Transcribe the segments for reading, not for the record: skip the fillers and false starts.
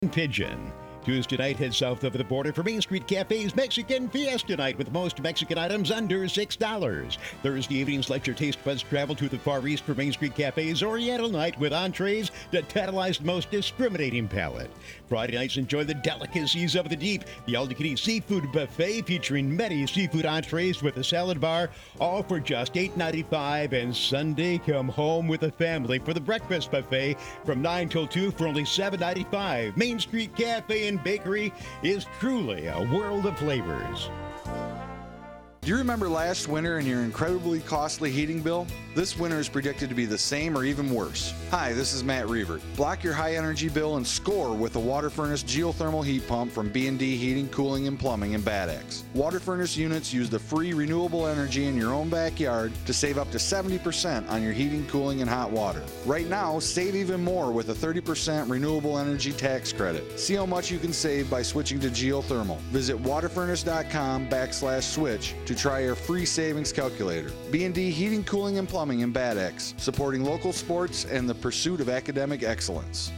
Pigeon. Tuesday night, head south over the border for Main Street Cafe's Mexican Fiesta Night with most Mexican items under $6. Thursday evenings, let your taste buds travel to the Far East for Main Street Cafe's Oriental Night with entrees to tantalize the most discriminating palate. Friday nights, enjoy the delicacies of the deep. The Al Dakini Seafood Buffet featuring many seafood entrees with a salad bar, all for just $8.95. And Sunday, come home with a family for the breakfast buffet from 9 till 2 for only $7.95. Main Street Cafe and Bakery is truly a world of flavors. Do you remember last winter and your incredibly costly heating bill? This winter is predicted to be the same or even worse. Hi, this is Matt Reavert. Block your high energy bill and score with the Water Furnace geothermal heat pump from B&D Heating, Cooling, and Plumbing in Bad Axe. Water Furnace units use the free renewable energy in your own backyard to save up to 70% on your heating, cooling, and hot water. Right now, save even more with a 30% renewable energy tax credit. See how much you can save by switching to geothermal. Visit waterfurnace.com/switch to try your free savings calculator. B&D Heating, Cooling, and Plumbing in Bad Axe, supporting local sports and the pursuit of academic excellence.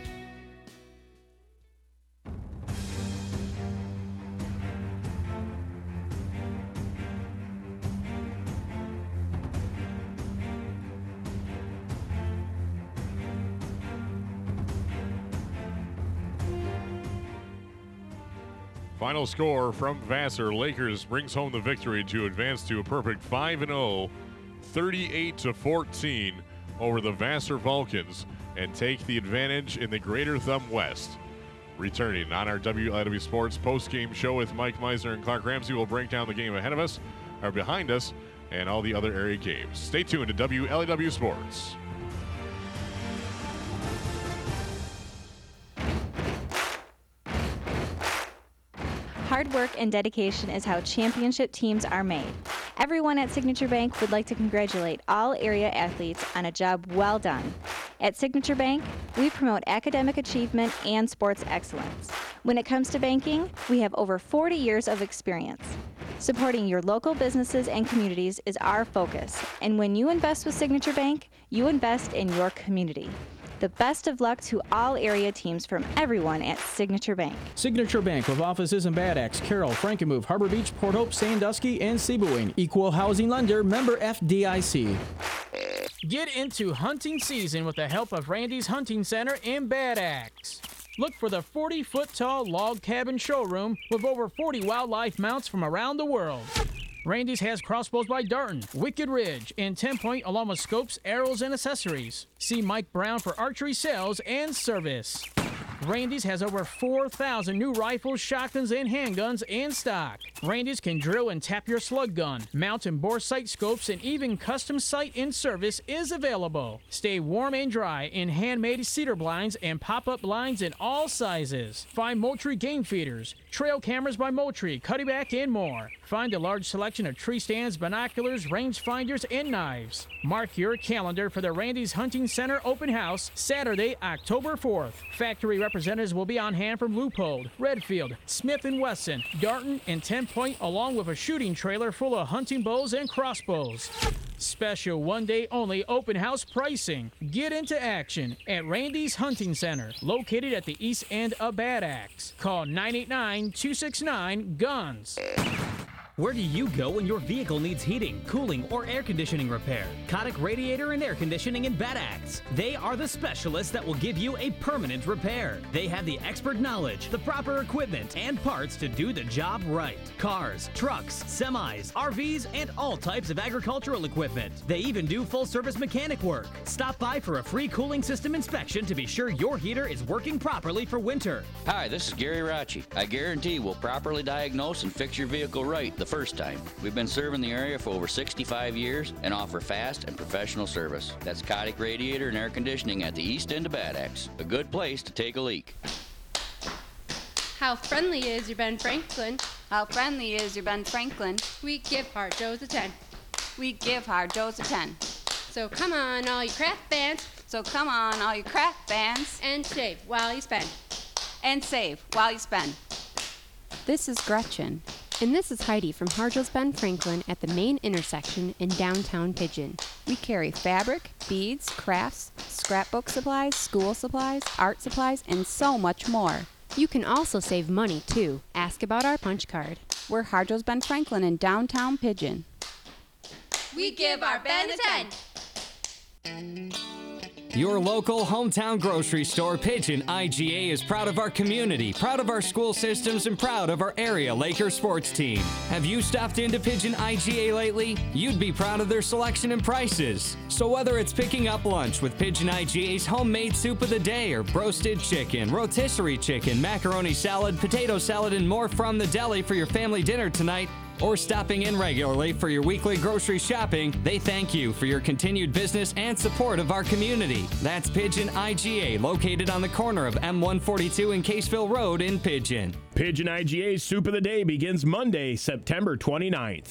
Final score from Vassar. Lakers brings home the victory to advance to a perfect 5-0, 38-14 over the Vassar Vulcans and take the advantage in the Greater Thumb West. Returning on our WLIW Sports post-game show with Mike Meisner and Clark Ramsey, will break down the game ahead of us, or behind us, and all the other area games. Stay tuned to WLIW Sports. Hard work and dedication is how championship teams are made. Everyone at Signature Bank would like to congratulate all area athletes on a job well done. At Signature Bank, we promote academic achievement and sports excellence. When it comes to banking, we have over 40 years of experience. Supporting your local businesses and communities is our focus, and when you invest with Signature Bank, you invest in your community. The best of luck to all area teams from everyone at Signature Bank. Signature Bank with offices in Bad Axe, Carroll, Frankenmuth, Harbor Beach, Port Hope, Sandusky, and Seaboing. Equal housing lender, member FDIC. Get into hunting season with the help of Randy's Hunting Center in Bad Axe. Look for the 40-foot-tall log cabin showroom with over 40 wildlife mounts from around the world. Randy's has crossbows by Darton, Wicked Ridge, and 10-point along with scopes, arrows, and accessories. See Mike Brown for archery sales and service. Randy's has over 4,000 new rifles, shotguns, and handguns in stock. Randy's can drill and tap your slug gun. Mount and bore sight scopes and even custom sight in service is available. Stay warm and dry in handmade cedar blinds and pop-up blinds in all sizes. Find Moultrie game feeders, trail cameras by Moultrie, Cuddyback, and more. Find a large selection of tree stands, binoculars, range finders, and knives. Mark your calendar for the Randy's Hunting Center Open House, Saturday, October 4th. Factory representatives will be on hand from Leupold, Redfield, Smith & Wesson, Darton, and 10-point, along with a shooting trailer full of hunting bows and crossbows. Special one-day only open house pricing. Get into action at Randy's Hunting Center, located at the east end of Bad Axe. Call 989-269-GUNS. Where do you go when your vehicle needs heating, cooling, or air conditioning repair? Kotick Radiator and Air Conditioning in Bad Axe. They are the specialists that will give you a permanent repair. They have the expert knowledge, the proper equipment, and parts to do the job right. Cars, trucks, semis, RVs, and all types of agricultural equipment. They even do full-service mechanic work. Stop by for a free cooling system inspection to be sure your heater is working properly for winter. Hi, this is Gary Racci. I guarantee we'll properly diagnose and fix your vehicle right the first time. We've been serving the area for over 65 years and offer fast and professional service. That's Kotick Radiator and Air Conditioning at the east end of Bad Axe. A good place to take a leak. How friendly is your Ben Franklin? How friendly is your Ben Franklin? We give Hard Joe's a 10. We give Hard Joe's a 10. So come on, all you craft fans. So come on, all you craft fans. And save while you spend. And save while you spend. This is Gretchen. And this is Heidi from Hard Joe's Ben Franklin at the main intersection in downtown Pigeon. We carry fabric, beads, crafts, scrapbook supplies, school supplies, art supplies, and so much more. You can also save money, too. Ask about our punch card. We're Harjo's Ben Franklin in downtown Pigeon. We give our Ben a 10. Your local hometown grocery store, Pigeon IGA, is proud of our community, proud of our school systems, and proud of our area Lakers sports team. Have you stopped into Pigeon IGA lately? You'd be proud of their selection and prices. So whether it's picking up lunch with Pigeon IGA's homemade soup of the day, or roasted chicken, rotisserie chicken, macaroni salad, potato salad, and more from the deli for your family dinner tonight, or stopping in regularly for your weekly grocery shopping, they thank you for your continued business and support of our community. That's Pigeon IGA, located on the corner of M142 and Caseville Road in Pigeon. Pigeon IGA's Soup of the Day begins Monday, September 29th.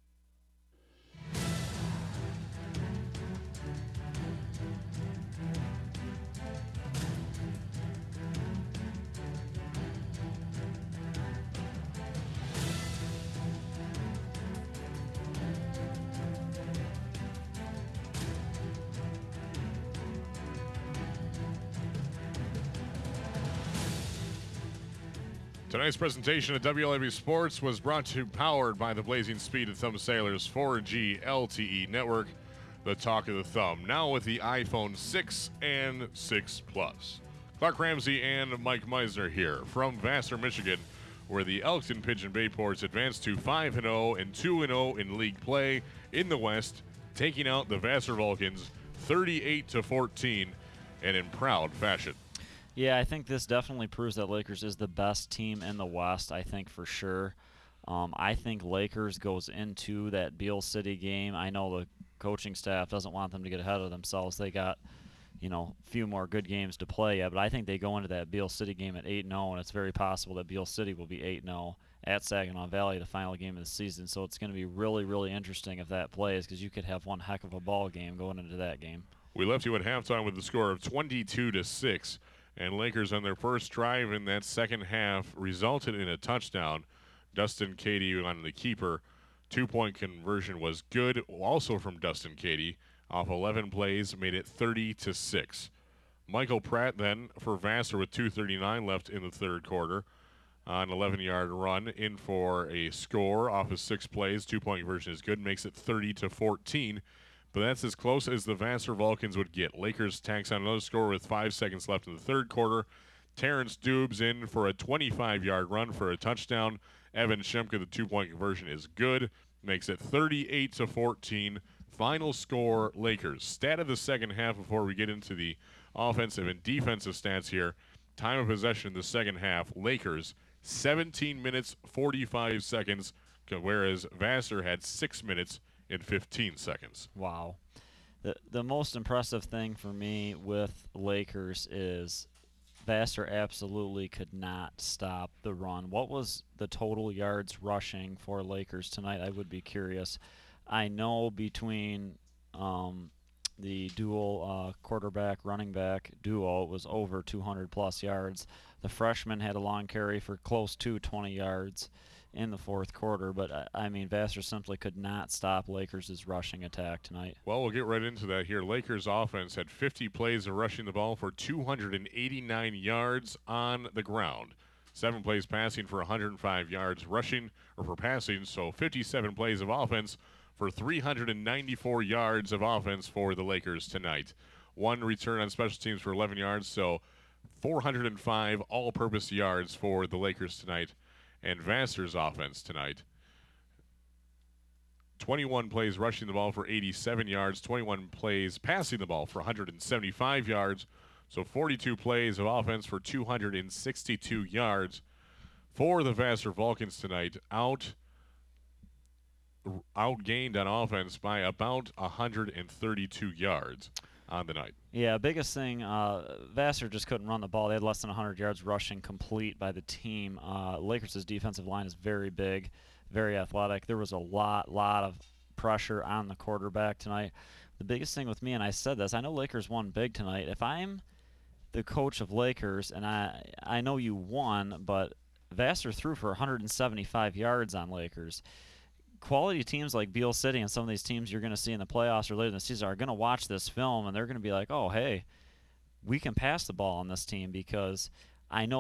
Tonight's presentation of WLAB Sports was powered by the blazing speed of Thumb Sailor's 4G LTE network, the talk of the thumb. Now with the iPhone 6 and 6 Plus. Clark Ramsey and Mike Meisner here from Vassar, Michigan, where the Elkton Pigeon Bayports advanced to 5-0 and 2-0 in league play in the West, taking out the Vassar Vulcans 38-14 and in proud fashion. Yeah, I think this definitely proves that Lakers is the best team in the West, I think for sure. I think Lakers goes into that Beal City game. I know the coaching staff doesn't want them to get ahead of themselves. They got, a few more good games to play yet, but I think they go into that Beal City game at 8-0, and it's very possible that Beal City will be 8-0 at Saginaw Valley, the final game of the season. So it's going to be really, really interesting if that plays, because you could have one heck of a ball game going into that game. We left you at halftime with the score of 22-6. And Lakers on their first drive in that second half resulted in a touchdown. Dustin Cady on the keeper. 2-point conversion was good, also from Dustin Cady. Off 11 plays, made it 30-6. Michael Pratt then for Vassar with 2:39 left in the third quarter. On an 11-yard run in for a score off of 6 plays. 2-point conversion is good, makes it 30-14. But that's as close as the Vassar Vulcans would get. Lakers tacks on another score with 5 seconds left in the third quarter. Terrence Dubes in for a 25-yard run for a touchdown. Evan Shemka, the 2-point conversion is good. Makes it 38-14. Final score, Lakers. Stat of the second half before we get into the offensive and defensive stats here. Time of possession in the second half, Lakers 17 minutes, 45 seconds, whereas Vassar had 6 minutes in 15 seconds. Wow. The most impressive thing for me with Lakers is Vassar absolutely could not stop the run. What was the total yards rushing for Lakers tonight? I would be curious. I know between the dual quarterback, running back duo, it was over 200-plus yards. The freshman had a long carry for close to 20 yards in the fourth quarter, but Vassar simply could not stop Lakers' rushing attack tonight. Well, we'll get right into that here. Lakers offense had 50 plays of rushing the ball for 289 yards on the ground. 7 plays passing for 105 yards rushing, or for passing, so 57 plays of offense for 394 yards of offense for the Lakers tonight. 1 return on special teams for 11 yards, so 405 all-purpose yards for the Lakers tonight. And Vassar's offense tonight, 21 plays rushing the ball for 87 yards, 21 plays passing the ball for 175 yards, so 42 plays of offense for 262 yards for the Vassar Vulcans tonight. Outgained on offense by about 132 yards on the night. Yeah, biggest thing, Vassar just couldn't run the ball. They had less than 100 yards rushing complete by the team. Lakers' defensive line is very big, very athletic. There was a lot of pressure on the quarterback tonight. The biggest thing with me, and I said this, I know Lakers won big tonight. If I'm the coach of Lakers, and I know you won, but Vassar threw for 175 yards on Lakers. quality teams like Beal City and some of these teams you're going to see in the playoffs or later in the season are going to watch this film and they're going to be like, oh, hey, we can pass the ball on this team because I know